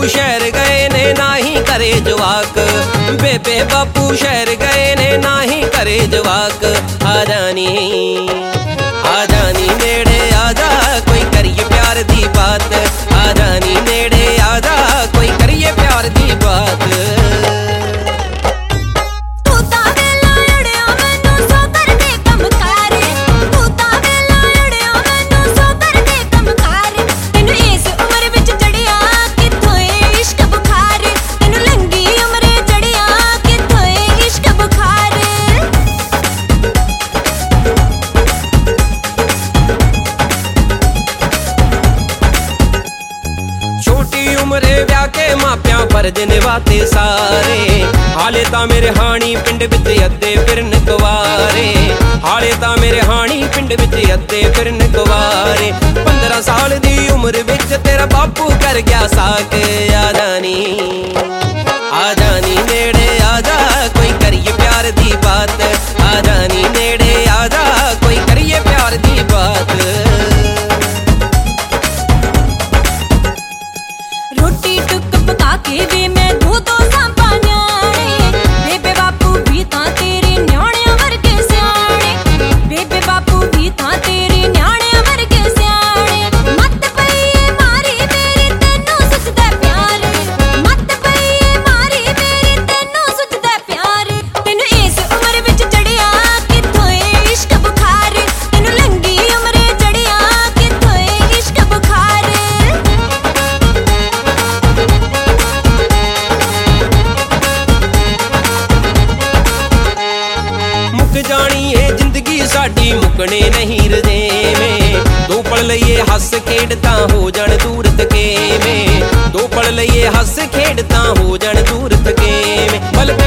बापू शहर गए ने नाही करे जवाक, बेबे बापू शहर गए ने नाही करे जवाक। आजानी नेड़े आजा कोई करिए प्यार दी बात, आजानी नेड़े आजा कोई करिए प्यार दी बात। उमरे ब्याह के मापिया फर्ज निभाते सारे, हाले ता मेरे हानी पिंड विच अद्धे फिरन कुवारे, हाले ता मेरे हानी पिंड विच अद्धे फिरन कुवारे। 15 साल दी उम्र विच तेरा बापू कर गया साक। आजानी नेड़े आजा कोई करिए प्यार दी बात, आजानी नेड़े आजा कोई करिए प्यार दी बात। रोटी टुक पका के वे मैं दो सांपा न्याणे, बेबे बापू भी तां तेरे न्याणे वर्गे स्याणे, बेबे बापू भी तां तेरे न्याणे वर्गे स्याणे। मत पईए मारी मेरी तेनू सुझदा प्यार, मत पईए मारी मेरी तेनू सुझदा प्यार। तेनू इस उम्र विच चढ़िया कित्थों ए इश्क बुखार, तेनू लंगी उम्रे चढ़िया कित्थों ए इश्क बुखार। जानी है जिंदगी साडी मुकने नहीं रजेवें, दो पल लईए हस खेडता हो जान दूर तकेवें, दो पल लईए हस खेडता हो जान दूर तकेवें।